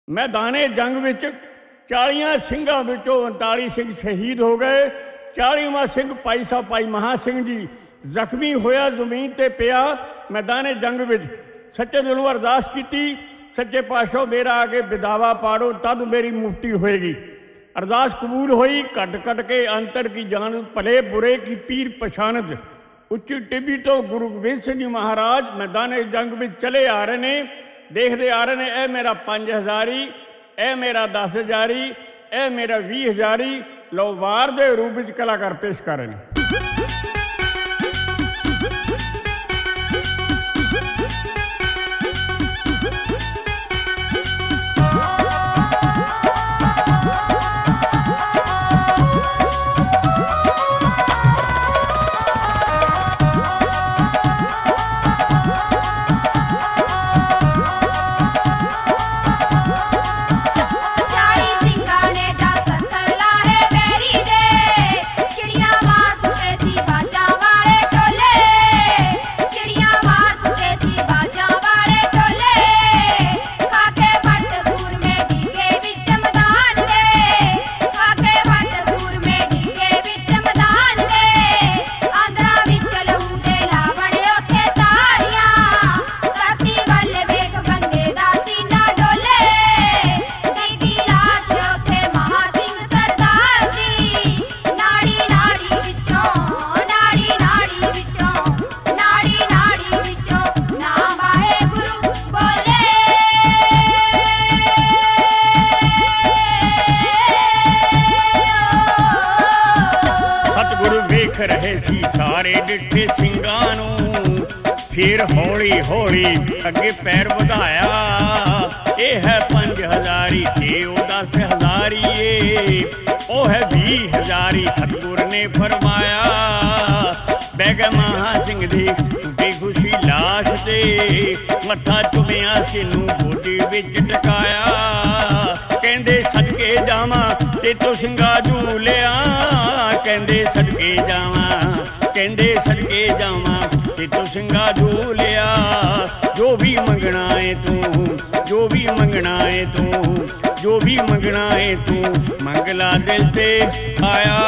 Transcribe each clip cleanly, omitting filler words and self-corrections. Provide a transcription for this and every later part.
मैदाने जंग विच 40 ਸਿੰਘਾਂ ਵਿੱਚੋਂ 39 ਸਿੰਘ शहीद हो गए। 40वां ਸਿੰਘ भाई साहब भाई महा सिंह जी ਜ਼ਖਮੀ होया, ਜ਼ਮੀਨ ते पिया मैदाने जंग विच। सच्चे दिलों अरदास की, सच्चे पातशाह मेरा आके विदावा पाड़ो तद मेरी मुक्ति होएगी। अरदास कबूल होई। कट कट के अंतर की जान भले बुरे की पीर पछानत। उच्ची टिब्बी तो गुरु गोबिंद सिंह जी महाराज मैदाने जंग में चले आ रहे ने, देखते आ रहे ने। ए मेरा 5000, ए मेरा 10,000, ए मेरा 20,000। लो वार दे रूप में कलाकार पेश कर रहे हैं। रहे सी सारे डिठे ਸਿੰਘਾਂ ਨੂੰ। फिर हौली हौली अगे पैर ਵਧਾਇਆ। ਇਹ है 5000 ते ਉਹ 10,000, ਉਹ है 20,000। सतगुर ने फरमाया बह गए महा सिंह दी टूटी खुशी लाश ते। मत्था चुमिया सिनू गोदी विच टकाया। कहंदे सदके जावां ते तो ਸਿੰਘਾ झूलिया। कहंदे सदके जावां, कहंदे सदके जावां ते तो ਸਿੰਘਾ झूलिया। जो भी मंगना है तू, जो भी मंगना है तू, जो भी मंगना है तू मंगला दिल ते आया।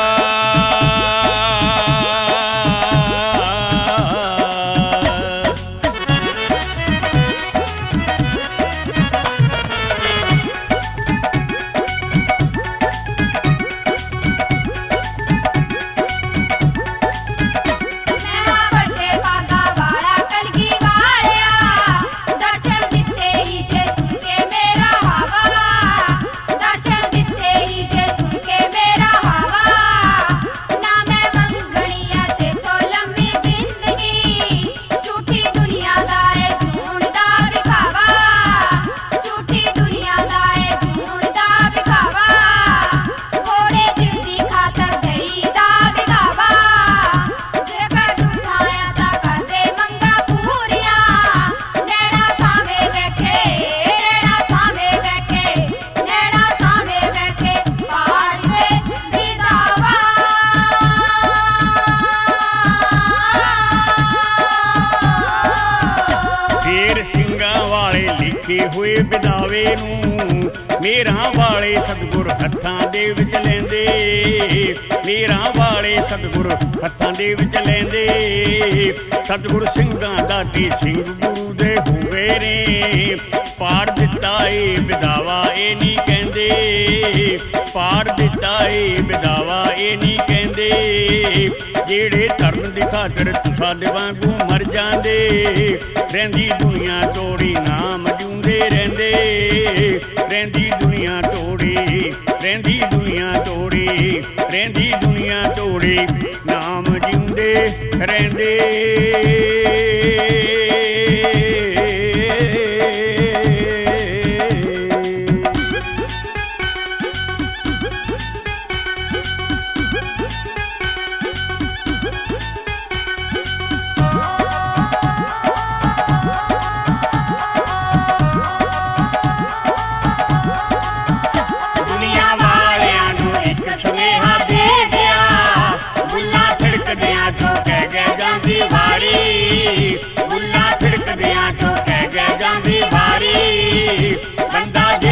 हुए विदावे नूं मेरा वाले सतगुर हत्थां दे विच लैंदे। मेरा वाले सतगुर हत्थां दे विच लैंदे। सतगुर ਸਿੰਘਾਂ दा दी सिंह गुरु दे हुए ने। पार दिता ए विदावा ए नहीं कहंदे। पार दिता ए विदावा ए नहीं कहंदे। जेड़े धर्म दी खातर साडे वांगू मर जांदे। रहिंदी दुनिया तोड़ी नाम जूंदे रहिंदे। रहिंदी दुनिया तोड़ी, रहिंदी दुनिया तोड़ी, रहिंदी दुनिया तोड़ी नाम जूंदे रहिंदे। बुला फिड़कदियां चो कह गए जांदी बारी। बंदा